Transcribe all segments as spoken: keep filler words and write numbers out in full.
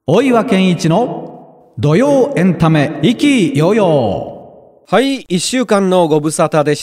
大岩健一の土曜エンタメ意気揚々。 はい、いっしゅうかんのご無沙汰でした。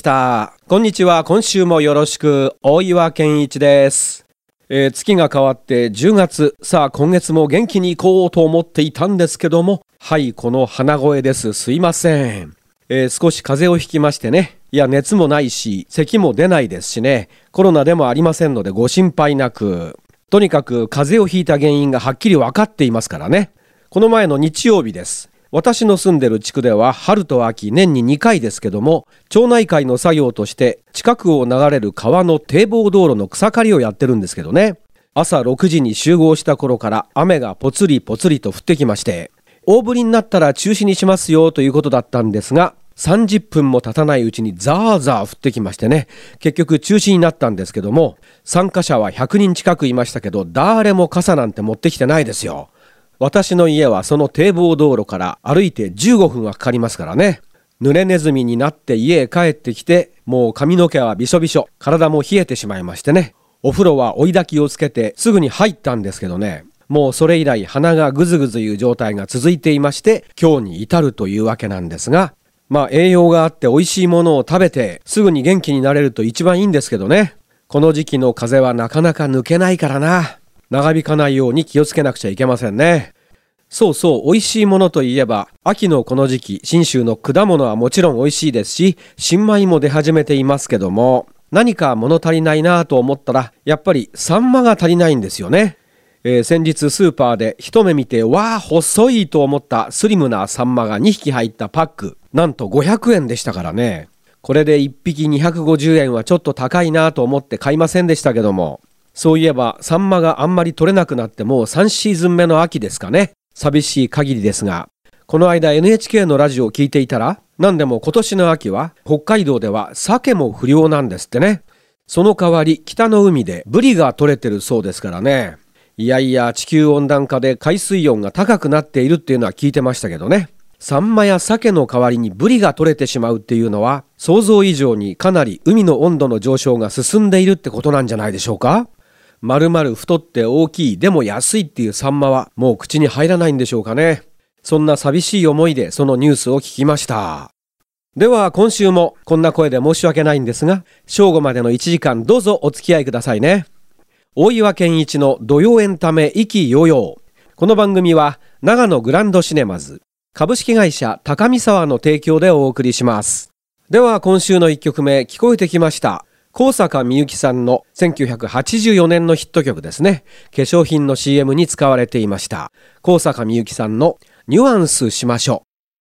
こんにちは、今週もよろしく。大岩健一です。えー、月が変わってじゅうがつ、さあ今月も元気に行こうと思っていたんですけども、はい、この鼻声です。すいません。えー、少し風邪をひきましてね。いや、熱もないし咳も出ないですしね、コロナでもありませんのでご心配なく。とにかく風邪をひいた原因がはっきり分かっていますからね。この前の日曜日です。私の住んでる地区では春と秋年ににかいですけども、町内会の作業として近くを流れる川の堤防道路の草刈りをやってるんですけどね、朝ろくじに集合した頃から雨がぽつりぽつりと降ってきまして、大降りになったら中止にしますよということだったんですが、さんじゅっぷんも経たないうちにザーザー降ってきましてね、結局中止になったんですけども、参加者はひゃくにん近くいましたけど、誰も傘なんて持ってきてないですよ。私の家はその堤防道路から歩いてじゅうごふんはかかりますからね。濡れネズミになって家へ帰ってきて、もう髪の毛はびしょびしょ、体も冷えてしまいましてね、お風呂は追い焚きをつけてすぐに入ったんですけどね、もうそれ以来鼻がぐずぐずいう状態が続いていまして、今日に至るというわけなんですが、まあ栄養があって美味しいものを食べてすぐに元気になれると一番いいんですけどね。この時期の風邪はなかなか抜けないからな。長引かないように気をつけなくちゃいけませんね。そうそう、美味しいものといえば、秋のこの時期、信州の果物はもちろん美味しいですし、新米も出始めていますけども、何か物足りないなと思ったら、やっぱりサンマが足りないんですよね。えー、先日スーパーで一目見て、わあ細いと思ったスリムなサンマがにひき入ったパック、なんとごひゃくえんでしたからね。これでいっぴきにひゃくごじゅうえんはちょっと高いなと思って買いませんでしたけども、そういえばサンマがあんまり取れなくなってもうさんシーズンめの秋ですかね。寂しい限りですが、この間 エヌエイチケー のラジオを聞いていたら、何でも今年の秋は北海道では鮭も不漁なんですってね。その代わり北の海でブリが取れてるそうですからね。いやいや、地球温暖化で海水温が高くなっているっていうのは聞いてましたけどね。サンマや鮭の代わりにブリが取れてしまうっていうのは、想像以上にかなり海の温度の上昇が進んでいるってことなんじゃないでしょうか。まるまる太って大きいでも安いっていうサンマはもう口に入らないんでしょうかね。そんな寂しい思いでそのニュースを聞きました。では今週もこんな声で申し訳ないんですが、正午までのいちじかんどうぞお付き合いくださいね。大岩健一の土曜エンタメ意気揚々。この番組は長野グランドシネマズ株式会社高見沢の提供でお送りします。では今週のいっきょくめ、聞こえてきました。高坂みゆきさんのせんきゅうひゃくはちじゅうよねんのヒット曲ですね。化粧品の シーエム に使われていました。高坂みゆきさんのニュアンスしましょ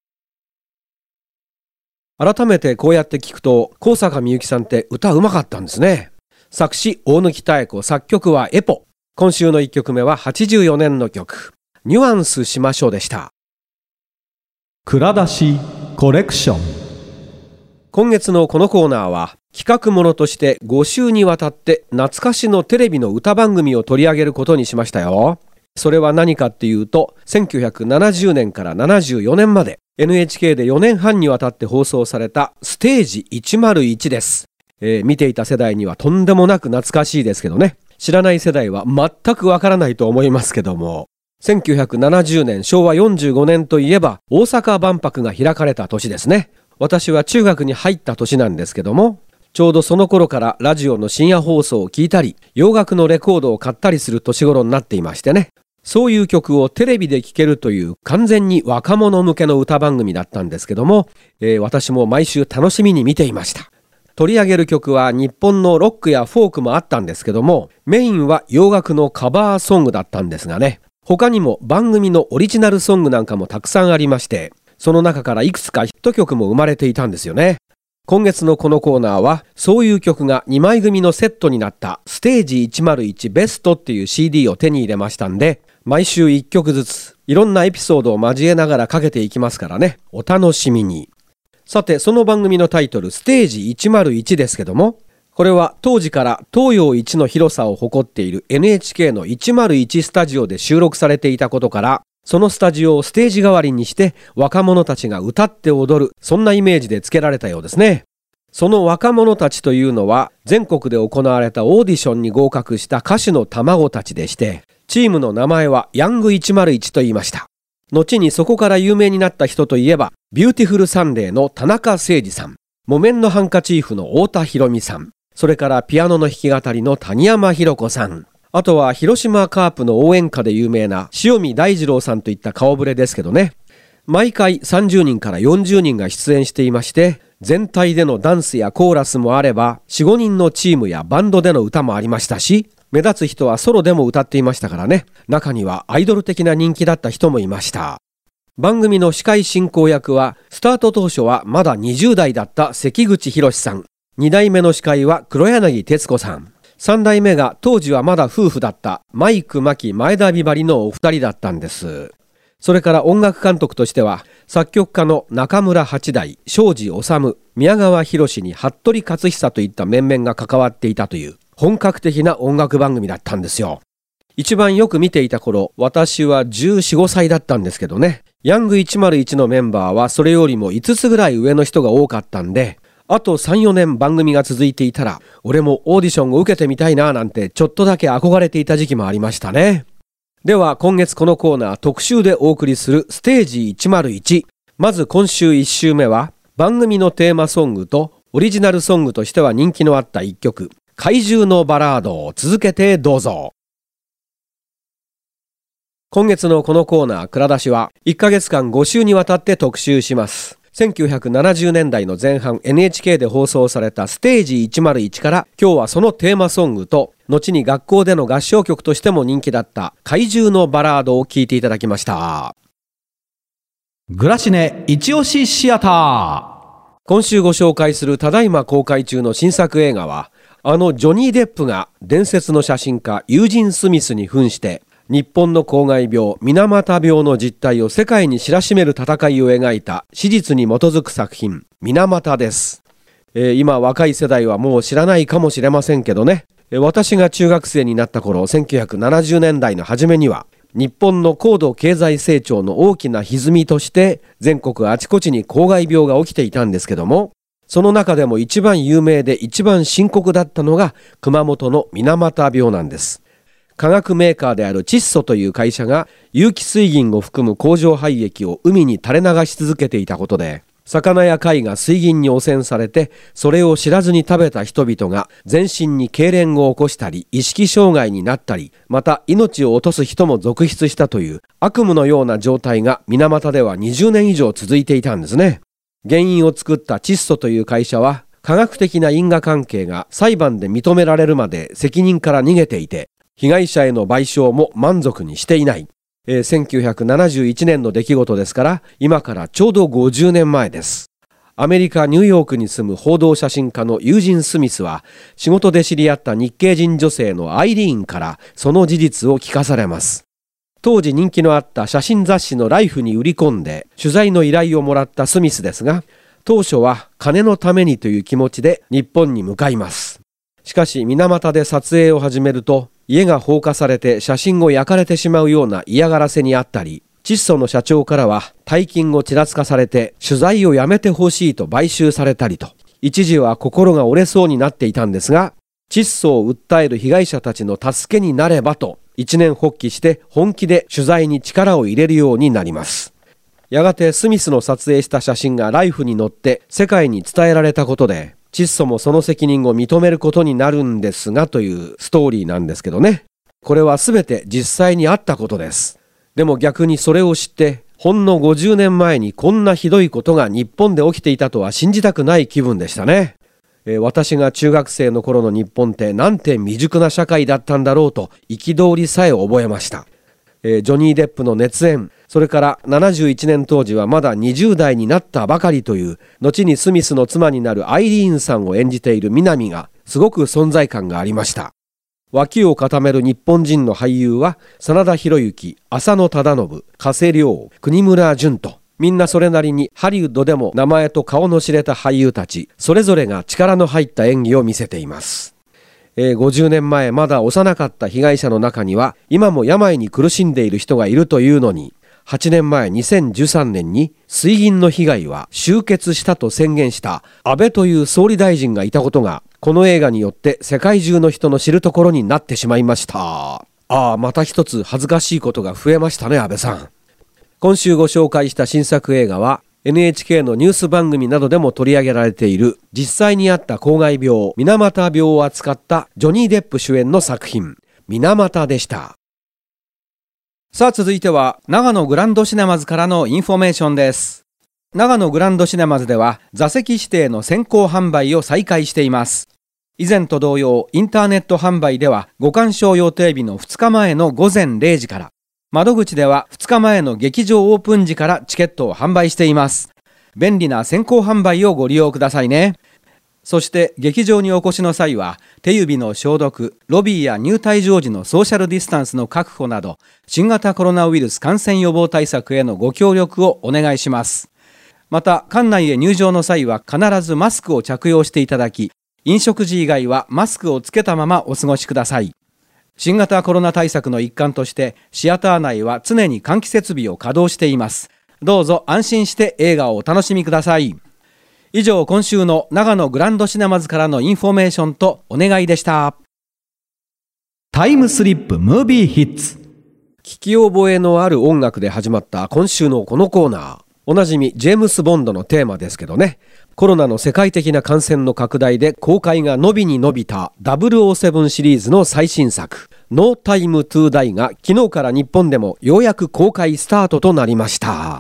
う。改めてこうやって聞くと、高坂みゆきさんって歌うまかったんですね。作詞大貫妙子、作曲はエポ。今週のいっきょくめははちじゅうよねんの曲、ニュアンスしましょうでした。 蔵出しコレクション。 今月のこのコーナーは企画ものとしてごしゅうにわたって懐かしのテレビの歌番組を取り上げることにしましたよ。それは何かっていうと、せんきゅうひゃくななじゅうねんからななじゅうよねんまで エヌエイチケー でよねんはんにわたって放送されたステージいちまるいちです。えー、見ていた世代にはとんでもなく懐かしいですけどね、知らない世代は全くわからないと思いますけども、せんきゅうひゃくななじゅうねんしょうわよんじゅうごねんといえば大阪万博が開かれた年ですね。私は中学に入った年なんですけども、ちょうどその頃からラジオの深夜放送を聞いたり、洋楽のレコードを買ったりする年頃になっていましてね、そういう曲をテレビで聴けるという完全に若者向けの歌番組だったんですけども、えー、私も毎週楽しみに見ていました。取り上げる曲は日本のロックやフォークもあったんですけども、メインは洋楽のカバーソングだったんですがね、他にも番組のオリジナルソングなんかもたくさんありまして、その中からいくつかヒット曲も生まれていたんですよね。今月のこのコーナーはそういう曲がにまい組のセットになったステージいちまるいちベストっていう シーディー を手に入れましたんで、毎週いっきょくずついろんなエピソードを交えながらかけていきますからね、お楽しみに。さて、その番組のタイトルステージいちまるいちですけども、これは当時から東洋一の広さを誇っている エヌエイチケー のいちまるいちスタジオで収録されていたことから、そのスタジオをステージ代わりにして若者たちが歌って踊る、そんなイメージで付けられたようですね。その若者たちというのは全国で行われたオーディションに合格した歌手の卵たちでして、 チームの名前はヤングいちまるいちと言いました。後にそこから有名になった人といえば、ビューティフルサンデーの田中誠二さん、木綿のハンカチーフの太田博美さん、それからピアノの弾き語りの谷山博子さん、あとは広島カープの応援歌で有名な塩見大二郎さんといった顔ぶれですけどね。毎回さんじゅうにんからよんじゅうにんが出演していまして、全体でのダンスやコーラスもあれば、よん、ごにんのチームやバンドでの歌もありましたし、目立つ人はソロでも歌っていましたからね。中にはアイドル的な人気だった人もいました。番組の司会進行役は、スタート当初はまだにじゅう代だった関口博さん、に代目の司会は黒柳徹子さん、さん代目が当時はまだ夫婦だったマイク牧前田美波のお二人だったんです。それから音楽監督としては、作曲家の中村八大、庄司治、宮川博に服部克久といった面々が関わっていたという本格的な音楽番組だったんですよ。一番よく見ていた頃、私はじゅうよん、ごさいだったんですけどね。ヤングいちまるいちのメンバーはそれよりもいつつぐらい上の人が多かったんで、あとさん、よねん番組が続いていたら、俺もオーディションを受けてみたいななんてちょっとだけ憧れていた時期もありましたね。では今月このコーナー特集でお送りするステージいちまるいち。まず今週いっ週目は、番組のテーマソングとオリジナルソングとしては人気のあったいっきょく、怪獣のバラードを続けてどうぞ。今月のこのコーナー蔵出しはいっかげつかんご週にわたって特集します。せんきゅうひゃくななじゅうねんだいの前半 エヌエイチケー で放送されたステージいちまるいちから今日はそのテーマソングと後に学校での合唱曲としても人気だった怪獣のバラードを聴いていただきました。 グラシネ一押しシアター。 今週ご紹介するただいま公開中の新作映画は、あのジョニー・デップが伝説の写真家ユージン・スミスに扮して日本の公害病水俣病の実態を世界に知らしめる戦いを描いた史実に基づく作品水俣です、えー、今若い世代はもう知らないかもしれませんけどね、えー、私が中学生になった頃せんきゅうひゃくななじゅうねんだいの初めには日本の高度経済成長の大きな歪みとして全国あちこちに公害病が起きていたんですけども、その中でも一番有名で一番深刻だったのが熊本の水俣病なんです。化学メーカーである窒素という会社が有機水銀を含む工場廃液を海に垂れ流し続けていたことで、魚や貝が水銀に汚染されてそれを知らずに食べた人々が全身に痙攣を起こしたり意識障害になったり、また命を落とす人も続出したという悪夢のような状態が水俣ではにじゅうねん以上続いていたんですね。原因を作った窒素という会社は科学的な因果関係が裁判で認められるまで責任から逃げていて、被害者への賠償も満足にしていない、えー、せんきゅうひゃくななじゅういちねんの出来事ですから今からちょうどごじゅうねんまえです。アメリカ・ニューヨークに住む報道写真家のユージン・スミスは仕事で知り合った日系人女性のアイリーンからその事実を聞かされます。当時人気のあった写真雑誌のライフに売り込んで取材の依頼をもらったスミスですが、当初は金のためにという気持ちで日本に向かいます。しかし水俣で撮影を始めると家が放火されて写真を焼かれてしまうような嫌がらせにあったり、窒素の社長からは大金をちらつかされて取材をやめてほしいと買収されたりと、一時は心が折れそうになっていたんですが、窒素を訴える被害者たちの助けになればと一念発起して本気で取材に力を入れるようになります。やがてスミスの撮影した写真がライフに載って世界に伝えられたことで、窒素もその責任を認めることになるんですがというストーリーなんですけどね。これは全て実際にあったことです。でも逆にそれを知ってほんのごじゅうねんまえにこんなひどいことが日本で起きていたとは信じたくない気分でしたね。えー、私が中学生の頃の日本ってなんて未熟な社会だったんだろうと憤りさえ覚えました。えー、ジョニー・デップの熱演、それからななじゅういちねん当時はまだにじゅう代になったばかりという後にスミスの妻になるアイリーンさんを演じている南がすごく存在感がありました。脇を固める日本人の俳優は真田広之、浅野忠信、加瀬亮、国村淳と、みんなそれなりにハリウッドでも名前と顔の知れた俳優たちそれぞれが力の入った演技を見せています。えー、ごじゅうねんまえまだ幼かった被害者の中には今も病に苦しんでいる人がいるというのに、はちねんまえにせんじゅうさんねんに水銀の被害は終結したと宣言した安倍という総理大臣がいたことがこの映画によって世界中の人の知るところになってしまいました。 ああ、また一つ恥ずかしいことが増えましたね、安倍さん。今週ご紹介した新作映画は エヌエイチケー のニュース番組などでも取り上げられている実際にあった公害病水俣病を扱ったジョニー・デップ主演の作品水俣でした。 さあ続いては長野グランドシネマズからのインフォメーションです。長野グランドシネマズでは座席指定の先行販売を再開しています。以前と同様インターネット販売ではご鑑賞予定日のふつかまえのごぜんれいじから、窓口ではふつかまえの劇場オープン時からチケットを販売しています。便利な先行販売をご利用くださいね。そして劇場にお越しの際は手指の消毒、ロビーや入退場時のソーシャルディスタンスの確保など新型コロナウイルス感染予防対策へのご協力をお願いします。また館内へ入場の際は必ずマスクを着用していただき、飲食時以外はマスクをつけたままお過ごしください。新型コロナ対策の一環としてシアター内は常に換気設備を稼働しています。どうぞ安心して映画をお楽しみください。以上、今週の長野グランドシネマズからのインフォメーションとお願いでした。 タイムスリップムービーヒッツ。聞き覚えのある音楽で始まった今週のこのコーナー、おなじみジェームス・ボンドのテーマですけどね、コロナの世界的な感染の拡大で公開が伸びに伸びたダブルオーセブンシリーズの最新作No Time to Dieが昨日から日本でもようやく公開スタートとなりました。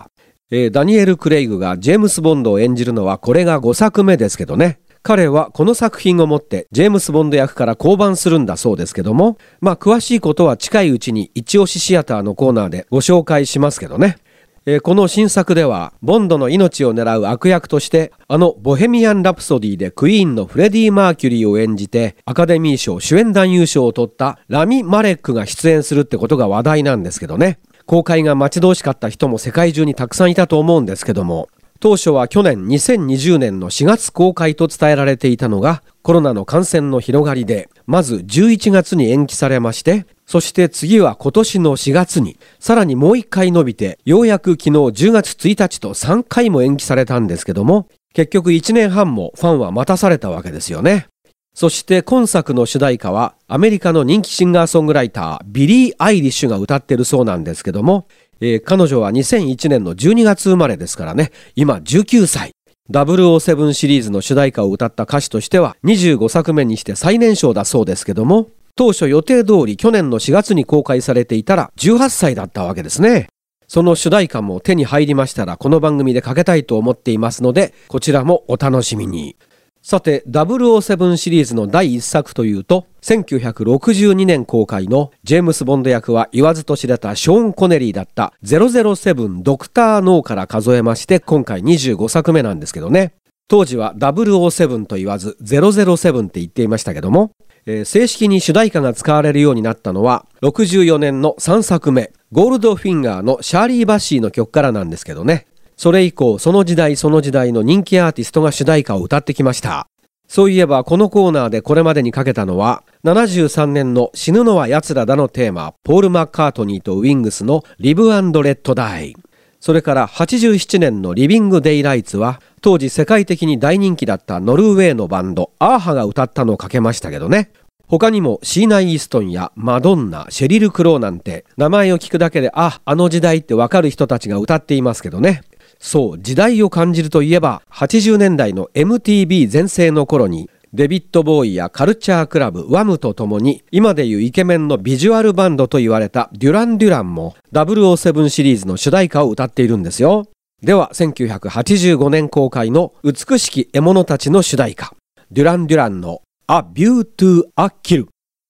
えー、ダニエル・クレイグがジェームス・ボンドを演じるのはこれがごさくめですけどね、彼はこの作品をもってジェームス・ボンド役から降板するんだそうですけども、まあ詳しいことは近いうちに一押しシアターのコーナーでご紹介しますけどね。えー、この新作ではボンドの命を狙う悪役としてあのボヘミアン・ラプソディでクイーンのフレディ・マーキュリーを演じてアカデミー賞主演男優賞を取ったラミ・マレックが出演するってことが話題なんですけどね、公開が待ち遠しかった人も世界中にたくさんいたと思うんですけども、当初は去年にせんにじゅうねんのしがつ公開と伝えられていたのがコロナの感染の広がりでまずじゅういちがつに延期されまして、そして次は今年のしがつに、さらにもういっかい伸びてようやく昨日じゅうがつついたちとさんかいも延期されたんですけども、結局いちねんはんもファンは待たされたわけですよね。そして今作の主題歌はアメリカの人気シンガーソングライタービリー・アイリッシュが歌ってるそうなんですけども、えー、彼女はにせんいちねんのじゅうにがつ生まれですからね、今じゅうきゅうさい。ダブルオーセブンシリーズの主題歌を歌った歌手としてはにじゅうごさくめにして最年少だそうですけども、当初予定通り去年のしがつに公開されていたらじゅうはっさいだったわけですね。その主題歌も手に入りましたらこの番組でかけたいと思っていますので、こちらもお楽しみに。さてダブルオーセブンシリーズのだいいっさくというとせんきゅうひゃくろくじゅうにねん公開のジェームス・ボンド役は言わずと知れたショーン・コネリーだったゼロゼロセブンドクター・ノーから数えまして今回にじゅうごさくめなんですけどね、当時はダブルオーセブンと言わずゼロゼロセブンって言っていましたけども、えー、正式に主題歌が使われるようになったのはろくじゅうよねんのさんさくめゴールドフィンガーのシャーリー・バッシーの曲からなんですけどね、それ以降その時代その時代の人気アーティストが主題歌を歌ってきました。そういえばこのコーナーでこれまでにかけたのはななじゅうさんねんの死ぬのは奴らだのテーマポール・マッカートニーとウィングスのリブ&レッド・ダイ、それからはちじゅうななねんのリビング・デイライツは当時世界的に大人気だったノルウェーのバンドアーハが歌ったのをかけましたけどね、他にもシーナ・イーストンやマドンナ、シェリル・クローなんて名前を聞くだけであ、あの時代ってわかる人たちが歌っていますけどね。そう、時代を感じるといえばはちじゅうねんだいの エムティービー 全盛の頃にデビッド・ボーイやカルチャークラブ、ワムとともに今でいうイケメンのビジュアルバンドと言われたデュラン・デュランもダブルオーセブンシリーズの主題歌を歌っているんですよ。ではせんきゅうひゃくはちじゅうごねん公開の美しき獲物たちの主題歌デュラン・デュランの A View to a Kill。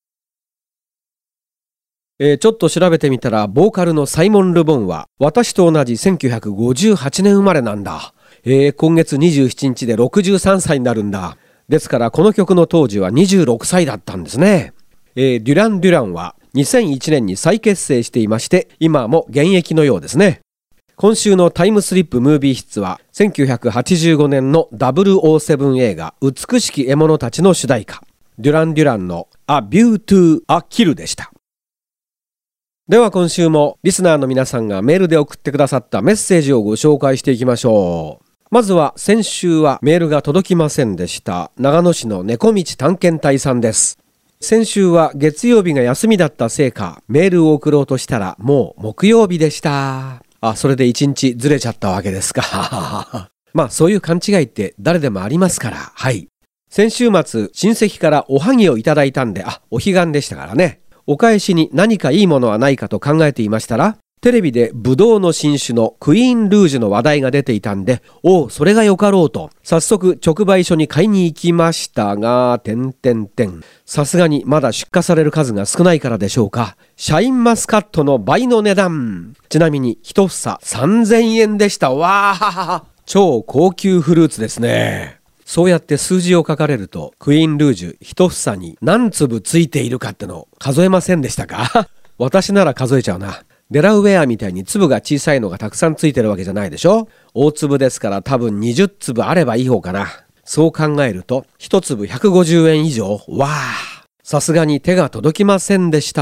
えー、ちょっと調べてみたらボーカルのサイモン・ルボンは私と同じせんきゅうひゃくごじゅうはちねん生まれなんだ。えー、今月にじゅうしちにちでろくじゅうさんさいになるんだ。ですからこの曲の当時はにじゅうろくさいだったんですね。えー、デュラン・デュランはにせんいちねんに再結成していまして今も現役のようですね。今週のタイムスリップムービーヒッツはせんきゅうひゃくはちじゅうごねんのダブルオーセブン映画美しき獲物たちの主題歌デュラン・デュランの A View to a Kill でした。では今週もリスナーの皆さんがメールで送ってくださったメッセージをご紹介していきましょう。まずは先週はメールが届きませんでした長野市の猫道探検隊さんです。 先週は月曜日が休みだったせいか、メールを送ろうとしたらもう木曜日でした。あ、それで一日ずれちゃったわけですか。まあそういう勘違いって誰でもありますから。はい。先週末、親戚からおはぎをいただいたんで、あ、お彼岸でしたからね。お返しに何かいいものはないかと考えていましたら、テレビでブドウの新種のクイーンルージュの話題が出ていたんで、おう、それがよかろうと、早速直売所に買いに行きましたが、てんてんてん。さすがにまだ出荷される数が少ないからでしょうか。シャインマスカットの倍の値段。ちなみに一房さんぜんえんでした。わー、超高級フルーツですね。そうやって数字を書かれると、クイーンルージュ一房に何粒ついているかっての数えませんでしたか？私なら数えちゃうな。デラウェアみたいに粒が小さいのがたくさんついてるわけじゃないでしょ。大粒ですから多分にじゅっつぶあればいい方かな。そう考えると一粒ひゃくごじゅうえん以上。わあ、さすがに手が届きませんでした。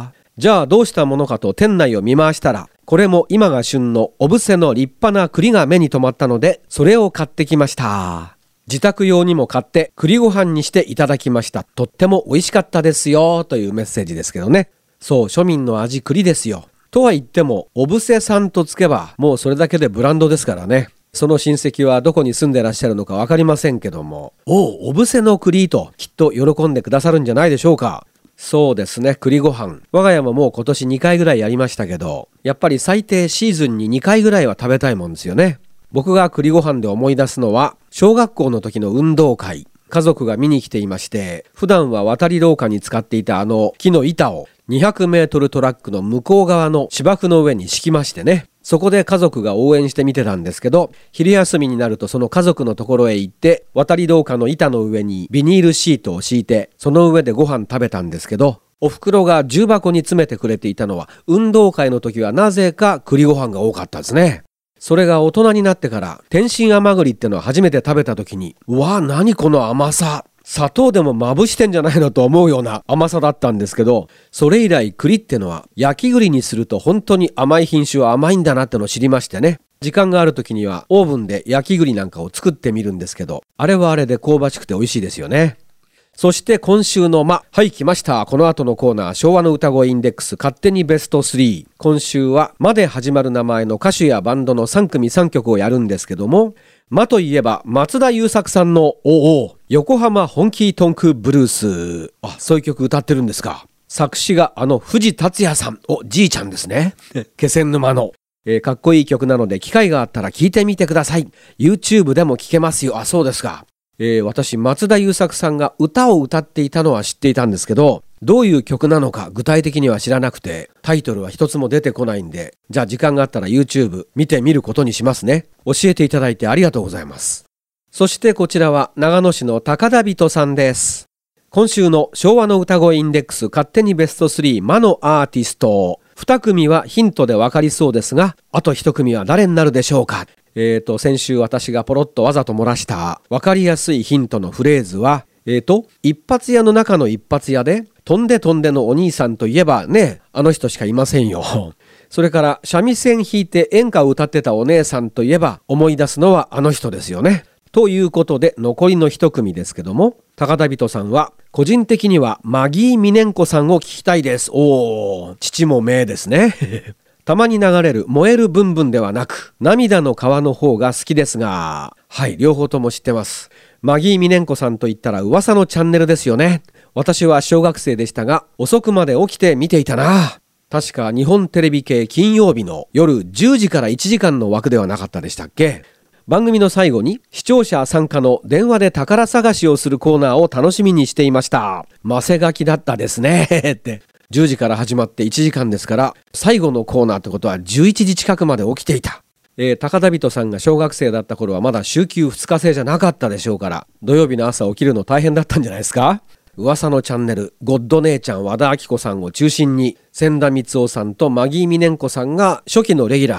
じゃあどうしたものかと店内を見回したら、これも今が旬の小布施の立派な栗が目に留まったので、それを買ってきました。自宅用にも買って栗ご飯にしていただきました。とっても美味しかったですよというメッセージですけどね。そう、庶民の味栗ですよ。とは言っても小布施さんとつけばもうそれだけでブランドですからね。その親戚はどこに住んでらっしゃるのか分かりませんけども、おう、小布施の栗ときっと喜んでくださるんじゃないでしょうか。そうですね、栗ご飯、我が家ももう今年にかいぐらいやりましたけど、やっぱり最低シーズンににかいぐらいは食べたいもんですよね。僕が栗ご飯で思い出すのは小学校の時の運動会。家族が見に来ていまして、普段は渡り廊下に使っていたあの木の板をにひゃくメートルトラックの向こう側の芝生の上に敷きましてね、そこで家族が応援して見てたんですけど、昼休みになるとその家族のところへ行って、渡り廊下の板の上にビニールシートを敷いて、その上でご飯食べたんですけど、お袋が重箱に詰めてくれていたのは、運動会の時はなぜか栗ご飯が多かったですね。それが大人になってから天津甘栗ってのを初めて食べた時に、うわ、何この甘さ、砂糖でもまぶしてんじゃないのと思うような甘さだったんですけど、それ以来栗ってのは焼き栗にすると本当に甘い品種は甘いんだなってのを知りましてね。時間がある時にはオーブンで焼き栗なんかを作ってみるんですけど、あれはあれで香ばしくて美味しいですよね。そして今週のま、はい来ました。この後のコーナー、昭和の歌声インデックス勝手にベストスリー。今週はまで始まる名前の歌手やバンドのさんくみさんきょくをやるんですけども、まといえば松田優作さんのおお横浜ホンキートンクブルース。あ、そういう曲歌ってるんですか。作詞があの藤達也さん。お、じいちゃんですね。気仙沼の。えー、かっこいい曲なので機会があったら聴いてみてください。YouTube でも聴けますよ。あ、そうですか。えー、私松田優作さんが歌を歌っていたのは知っていたんですけど、どういう曲なのか具体的には知らなくて、タイトルは一つも出てこないんで、じゃあ時間があったら YouTube 見てみることにしますね。教えていただいてありがとうございます。そしてこちらは長野市の高田人さんです。今週の昭和の歌声インデックス勝手にベストスリー魔のアーティスト、に組はヒントでわかりそうですが、あといち組は誰になるでしょうか。えーと、先週私がポロッとわざと漏らした分かりやすいヒントのフレーズは、えーと、一発屋の中の一発屋で、飛んで飛んでのお兄さんといえばね、あの人しかいませんよ。それから三味線弾いて演歌を歌ってたお姉さんといえば、思い出すのはあの人ですよね。ということで残りの一組ですけども、高田人さんは個人的にはマギー・ミネンコさんを聞きたいです。おー、父も名ですね。たまに流れる燃えるブンブンではなく、涙の川の方が好きですが、はい、両方とも知ってます。マギー・ミネンコさんといったら噂のチャンネルですよね。私は小学生でしたが、遅くまで起きて見ていたな。確か日本テレビ系金曜日の夜じゅうじからいちじかんの枠ではなかったでしたっけ。番組の最後に視聴者参加の電話で宝探しをするコーナーを楽しみにしていました。マセガキだったですねってじゅうじから始まっていちじかんですから、最後のコーナーってことはじゅういちじ近くまで起きていた。えー、高田人さんが小学生だった頃はまだ週休ふつか制じゃなかったでしょうから、土曜日の朝起きるの大変だったんじゃないですか。噂のチャンネル、ゴッド姉ちゃん和田アキ子さんを中心に千田光雄さんとマギー・ミネンコさんが初期のレギュラーで、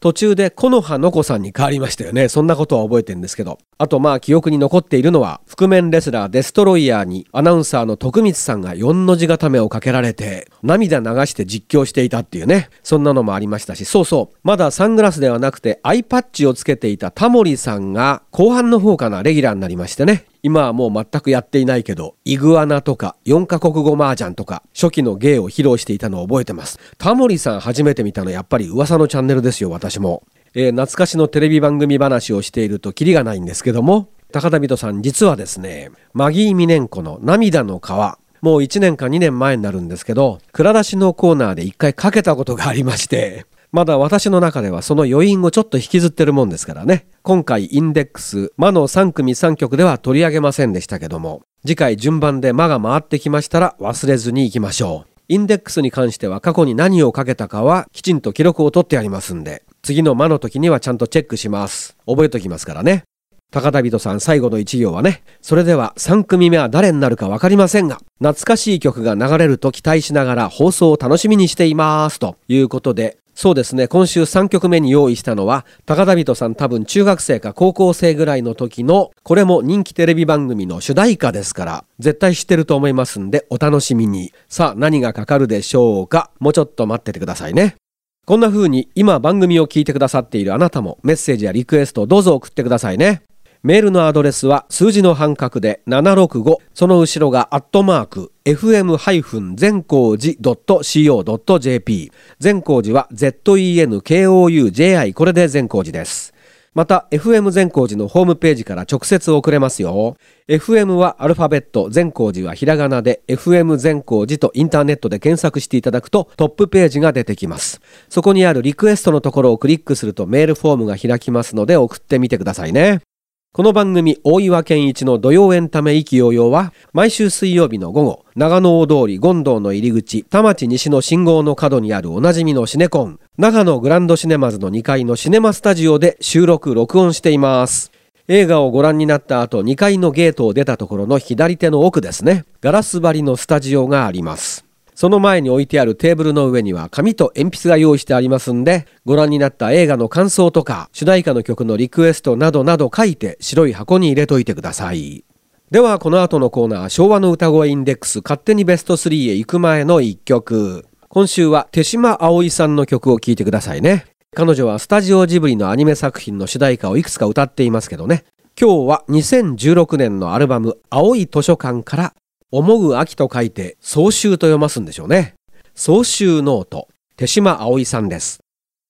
途中で木の葉の子さんに変わりましたよね。そんなことは覚えてるんですけど。あとまあ記憶に残っているのは、覆面レスラーデストロイヤーにアナウンサーの徳光さんがよんの字固めをかけられて、涙流して実況していたっていうね。そんなのもありましたし、そうそう。まだサングラスではなくてアイパッチをつけていたタモリさんが後半の方かな、レギュラーになりましてね。今はもう全くやっていないけど、イグアナとかよんカ国語麻雀とか初期の芸を披露していたのを覚えてます。タモリさん初めて見たのやっぱり噂のチャンネルですよ、私も。えー、懐かしのテレビ番組話をしているとキリがないんですけども、高田人さん実はですね、マギー・ミネンコの涙の川、もういちねんかにねんまえになるんですけど、蔵出しのコーナーで一回かけたことがありまして、まだ私の中ではその余韻をちょっと引きずってるもんですからね。今回インデックス魔のさん組さん曲では取り上げませんでしたけども、次回順番で魔が回ってきましたら忘れずに行きましょう。インデックスに関しては過去に何をかけたかはきちんと記録を取ってありますんで、次の魔の時にはちゃんとチェックします。覚えときますからね。高田人さん最後の一行はね、それではさん組目は誰になるか分かりませんが、懐かしい曲が流れると期待しながら放送を楽しみにしていますということで、そうですね、今週さんきょくめに用意したのは、高田人さん多分中学生か高校生ぐらいの時の、これも人気テレビ番組の主題歌ですから、絶対知ってると思いますんでお楽しみに。さあ何がかかるでしょうか。もうちょっと待っててくださいね。こんな風に今番組を聞いてくださっているあなたもメッセージやリクエストをどうぞ送ってくださいね。メールのアドレスは数字の半角でななろくご、その後ろがアットマーク エフエム 全光寺 ドット シーオー ドット ジェーピー 全光寺は ゼットイーエヌケーオーユージェーアイ これで全光寺です。また エフエム 全光寺のホームページから直接送れますよ。 エフエム はアルファベット、全光寺はひらがなで エフエム 全光寺とインターネットで検索していただくとトップページが出てきます。そこにあるリクエストのところをクリックするとメールフォームが開きますので送ってみてくださいね。この番組大岩健一の土曜エンタメ意気揚々は毎週水曜日の午後、長野大通り権堂の入り口田町西の信号の角にあるおなじみのシネコン長野グランドシネマズのにかいのシネマスタジオで収録録音しています。映画をご覧になった後、にかいのゲートを出たところの左手の奥ですね、ガラス張りのスタジオがあります。その前に置いてあるテーブルの上には紙と鉛筆が用意してありますんで、ご覧になった映画の感想とか主題歌の曲のリクエストなどなど書いて白い箱に入れといてください。ではこの後のコーナー、昭和の歌声インデックス勝手にベストスリーへ行く前のいっきょく。今週は手島葵さんの曲を聴いてくださいね。彼女はスタジオジブリのアニメ作品の主題歌をいくつか歌っていますけどね。今日はにせんじゅうろくねんのアルバム青い図書館から思う秋と書いて総集と読ますんでしょうね。総集ノート、手島葵さんです。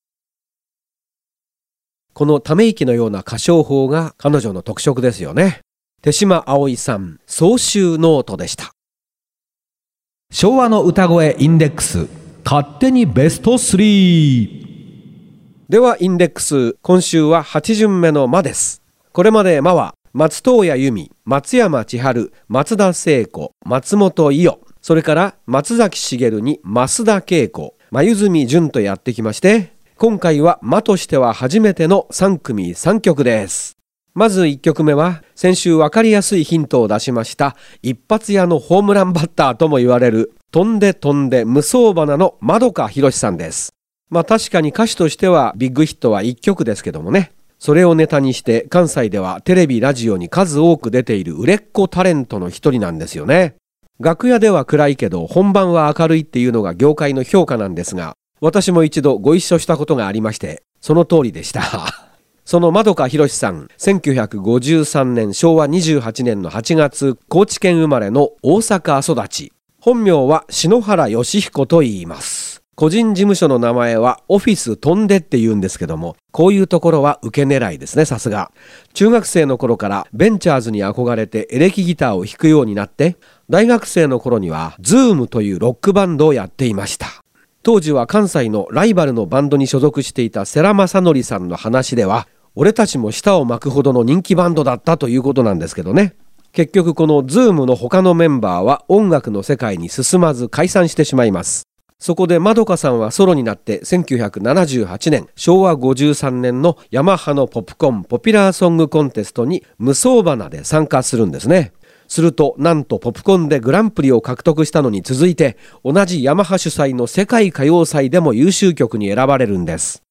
このため息のような歌唱法が彼女の特色ですよね。手島葵さん、総集ノートでした。 昭和の歌声インデックス勝手にベストスリー。 ではインデックス、今週ははち巡目の魔です。これまで魔は松任谷由実、松山千春、松田聖子、松本伊代、それから松崎しげるに増田恵子、黛純とやってきまして、今回は魔としては初めてのさん組さん曲です。まずいっきょくめは先週わかりやすいヒントを出しました一発屋のホームランバッターとも言われる飛んで飛んで無双花の円香博さんです。まあ確かに歌手としてはビッグヒットはいっきょくですけどもね、それをネタにして関西ではテレビラジオに数多く出ている売れっ子タレントの一人なんですよね。楽屋では暗いけど本番は明るいっていうのが業界の評価なんですが、私も一度ご一緒したことがありまして、その通りでしたその円香博さん、せんきゅうひゃくごじゅうさんねんしょうわにじゅうはちねんのはちがつ、高知県生まれの大阪育ち。本名は篠原義彦と言います。個人事務所の名前はオフィス飛んでって言うんですけども、こういうところは受け狙いですね、さすが。中学生の頃からベンチャーズに憧れてエレキギターを弾くようになって、大学生の頃にはズームというロックバンドをやっていました。当時は関西のライバルのバンドに所属していた世良正則さんの話では、俺たちも舌を巻くほどの人気バンドだったということなんですけどね。結局このズームの他のメンバーは音楽の世界に進まず解散してしまいます。そこで円香さんはソロになってせんきゅうひゃくななじゅうはちねんしょうわごじゅうさんねんのヤマハのポップコンポピュラーソングコンテストに無双花で参加するんですね。するとなんとポップコンでグランプリを獲得したのに続いて同じヤマハ主催の世界歌謡祭でも優秀曲に選ばれるんです。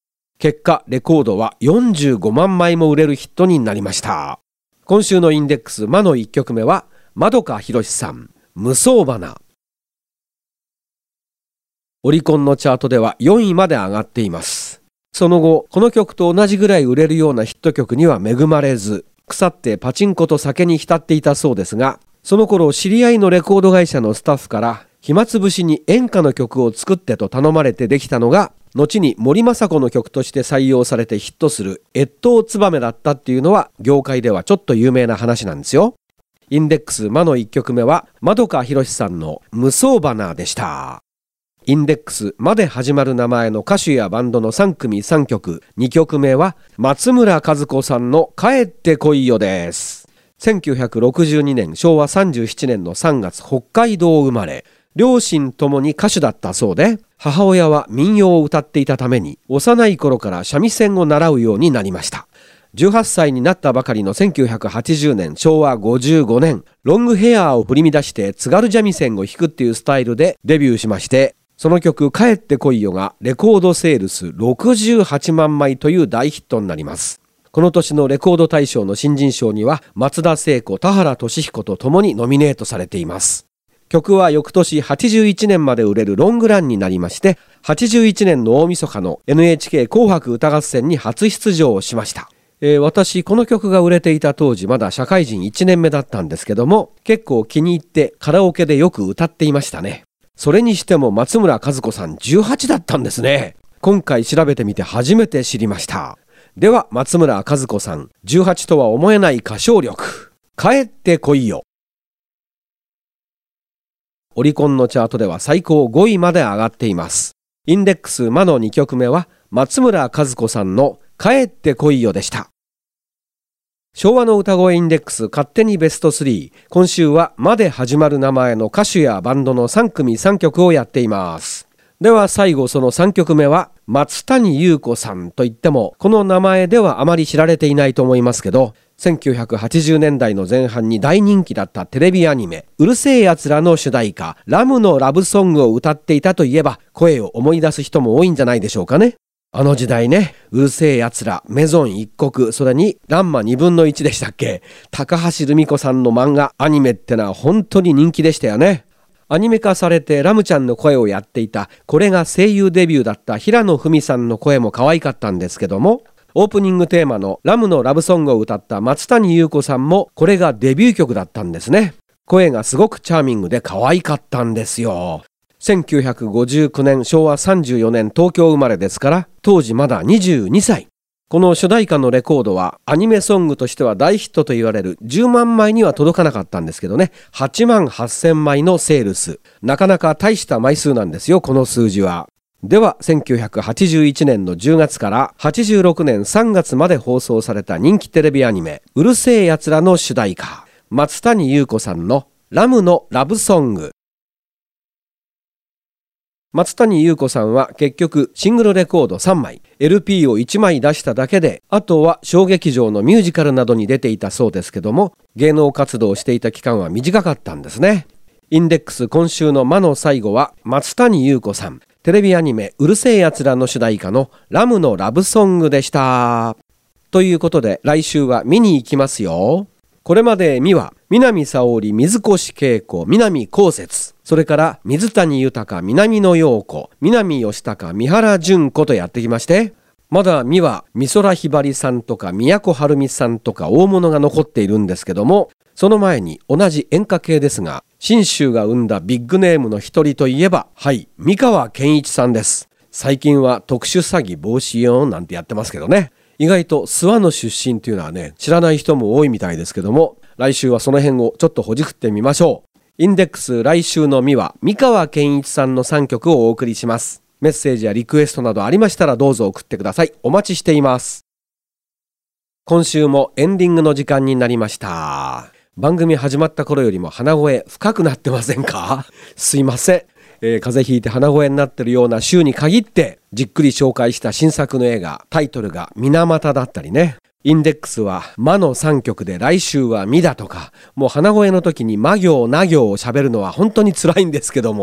結果レコードはよんじゅうごまんまいも売れるヒットになりました。今週のインデックス魔のいっきょくめは円香ひろしさん、無双花。オリコンのチャートではよんいまで上がっています。その後この曲と同じぐらい売れるようなヒット曲には恵まれず、腐ってパチンコと酒に浸っていたそうですが、その頃知り合いのレコード会社のスタッフから暇つぶしに演歌の曲を作ってと頼まれてできたのが、後に森昌子の曲として採用されてヒットする越冬つばめだったっていうのは業界ではちょっと有名な話なんですよ。インデックス魔のいっきょくめは円香ひろしさんの無双花でした。インデックスまで始まる名前の歌手やバンドのさんくみさんきょく、にきょくめは松村和子さんの帰ってこいよです。せんきゅうひゃくろくじゅうにねんしょうわさんじゅうななねんのさんがつ、北海道生まれ。両親ともに歌手だったそうで、母親は民謡を歌っていたために幼い頃から三味線を習うようになりました。じゅうはっさいになったばかりのせんきゅうひゃくはちじゅうねんしょうわごじゅうごねん、ロングヘアーを振り乱して津軽三味線を弾くっていうスタイルでデビューしまして、その曲帰ってこいよがレコードセールスろくじゅうはちまんまいという大ヒットになります。この年のレコード大賞の新人賞には松田聖子、田原俊彦とともにノミネートされています。曲は翌年はちじゅういちねんまで売れるロングランになりまして、はちじゅういちねんの大晦日の エヌエイチケー 紅白歌合戦に初出場しました。えー、私この曲が売れていた当時まだ社会人いちねんめだったんですけども、結構気に入ってカラオケでよく歌っていましたね。それにしても松村和子さんじゅうはちだったんですね。今回調べてみて初めて知りました。では松村和子さん、じゅうはちとは思えない歌唱力、帰ってこいよ。オリコンのチャートでは最高ごいまで上がっています。インデックス魔のにきょくめは松村和子さんの帰ってこいよでした。昭和の歌声インデックス勝手にベストスリー、今週は魔で始まる名前の歌手やバンドのさんくみさんきょくをやっています。では最後そのさんきょくめは松谷優子さんといってもこの名前ではあまり知られていないと思いますけど、せんきゅうひゃくはちじゅうねんだいの前半に大人気だったテレビアニメうるせえやつらの主題歌ラムのラブソングを歌っていたといえば声を思い出す人も多いんじゃないでしょうかね。あの時代ね、うるせえやつら、メゾン一国、それにランマにぶんのいちでしたっけ。高橋留美子さんの漫画アニメってのは本当に人気でしたよね。アニメ化されてラムちゃんの声をやっていた、これが声優デビューだった平野文さんの声も可愛かったんですけども、オープニングテーマのラムのラブソングを歌った松谷優子さんもこれがデビュー曲だったんですね。声がすごくチャーミングで可愛かったんですよ。せんきゅうひゃくごじゅうきゅうねんしょうわさんじゅうよねん東京生まれですから当時まだにじゅうにさい。この主題歌のレコードはアニメソングとしては大ヒットと言われるじゅうまんまいには届かなかったんですけどね、はちまんはっせんまいのセールス、なかなか大した枚数なんですよこの数字は。ではせんきゅうひゃくはちじゅういちねんのじゅうがつからはちじゅうろくねんさんがつまで放送された人気テレビアニメうるせえやつらの主題歌、松谷優子さんのラムのラブソング。松谷優子さんは結局シングルレコードさんまい、エルピー をいちまい出しただけで、あとは小劇場のミュージカルなどに出ていたそうですけども、芸能活動をしていた期間は短かったんですね。インデックス今週の魔の最後は松谷優子さん、テレビアニメうるせえやつらの主題歌のラムのラブソングでした。ということで来週は見に行きますよ。これまで見は南沙織、水越恵子、南こうせつ、それから水谷豊、南野陽子、南義孝、三原純子とやってきまして、まだ見は美空ひばりさんとか都はるみさんとか大物が残っているんですけども、その前に同じ演歌系ですが、信州が生んだビッグネームの一人といえば、はい、三河健一さんです。最近は特殊詐欺防止用なんてやってますけどね。意外と諏訪の出身っていうのはね、知らない人も多いみたいですけども、来週はその辺をちょっとほじくってみましょう。インデックス来週のみは三河健一さんのさんきょくをお送りします。メッセージやリクエストなどありましたらどうぞ送ってください。お待ちしています。今週もエンディングの時間になりました。番組始まった頃よりも鼻声深くなってませんか？すいません。えー、風邪ひいて鼻声になってるような週に限ってじっくり紹介した新作の映画、タイトルが水俣だったりね。インデックスは魔のさんきょくで来週はミだとか、もう鼻声の時に魔行な行を喋るのは本当に辛いんですけども、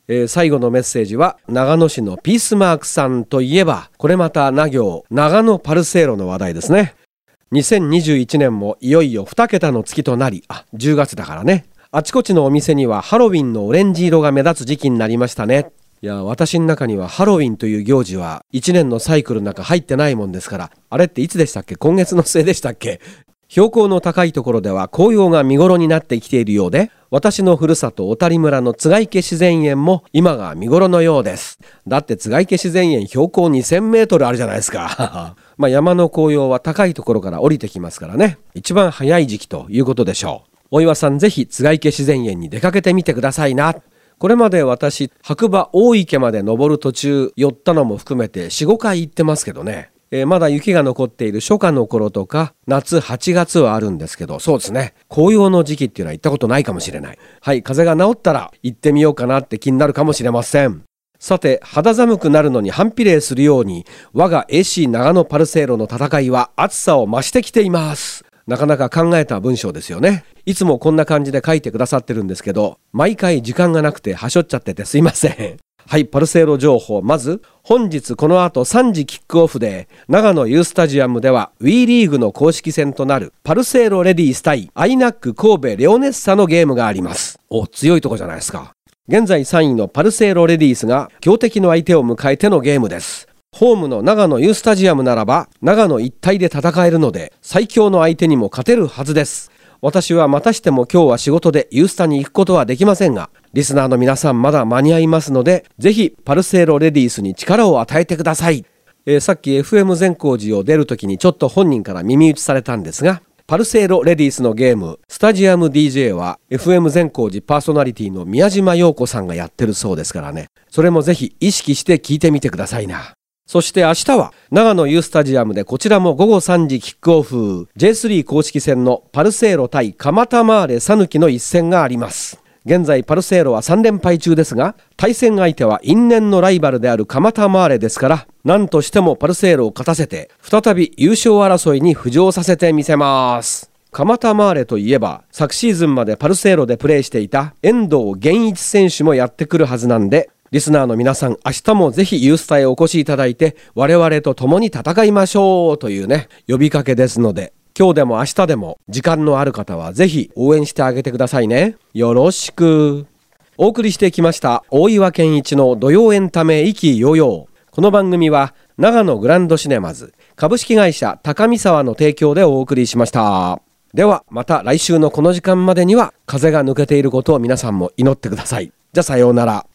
えー、最後のメッセージは長野市のピースマークさんといえば、これまたな行長野パルセーロの話題ですね。にせんにじゅういちねんもいよいよに桁の月となり、あ、じゅうがつだからね。あちこちのお店にはハロウィンのオレンジ色が目立つ時期になりましたね。いや、私の中にはハロウィンという行事はいちねんのサイクルの中入ってないもんですから、あれっていつでしたっけ？今月の末でしたっけ？標高の高いところでは紅葉が見頃になってきているようで、私のふるさと小谷村の津池自然園も今が見頃のようです。だって津池自然園標高にせんメートルあるじゃないですか。まあ山の紅葉は高いところから降りてきますからね、一番早い時期ということでしょう。大岩さん、ぜひ津池自然園に出かけてみてくださいな。これまで私白馬大池まで登る途中寄ったのも含めて よん、ごかい行ってますけどね。えー、まだ雪が残っている初夏の頃とか夏はちがつはあるんですけど、そうですね、紅葉の時期っていうのは行ったことないかもしれない。はい、風が治ったら行ってみようかなって気になるかもしれません。さて、肌寒くなるのに反比例するように我が エーシー 長野パルセーロの戦いは暑さを増してきています。なかなか考えた文章ですよね。いつもこんな感じで書いてくださってるんですけど、毎回時間がなくてはしょっちゃっててすいません。はい、パルセーロ情報。まず本日この後さんじキックオフで長野ユースタジアムでは WE リーグの公式戦となるパルセーロレディース対アイナック神戸レオネッサのゲームがあります。お、強いとこじゃないですか。現在さんいのパルセーロレディースが強敵の相手を迎えてのゲームです。ホームの長野ユースタジアムならば長野一体で戦えるので最強の相手にも勝てるはずです。私はまたしても今日は仕事でユースタに行くことはできませんが、リスナーの皆さんまだ間に合いますので、ぜひパルセーロレディースに力を与えてください。えー、さっき エフエム 善光寺を出るときにちょっと本人から耳打ちされたんですが、パルセーロレディースのゲームスタジアム ディージェー は エフエム 善光寺パーソナリティの宮島陽子さんがやってるそうですからね、それもぜひ意識して聞いてみてくださいな。そして明日は長野ユースタジアムでこちらもごごさんじキックオフ ジェイスリー 公式戦のパルセーロ対蒲田マーレ讃岐の一戦があります。現在パルセーロはさん連敗中ですが、対戦相手は因縁のライバルである蒲田マーレですから、何としてもパルセーロを勝たせて再び優勝争いに浮上させてみせます。蒲田マーレといえば昨シーズンまでパルセーロでプレーしていた遠藤源一選手もやってくるはずなんで、リスナーの皆さん、明日もぜひユースタへお越しいただいて我々と共に戦いましょうというね、呼びかけですので、今日でも明日でも時間のある方はぜひ応援してあげてくださいね。よろしく。お送りしてきました大岩健一の土曜エンタメ意気揚々。この番組は長野グランドシネマズ株式会社高見沢の提供でお送りしました。ではまた来週のこの時間までには風が抜けていることを皆さんも祈ってください。じゃあさようなら。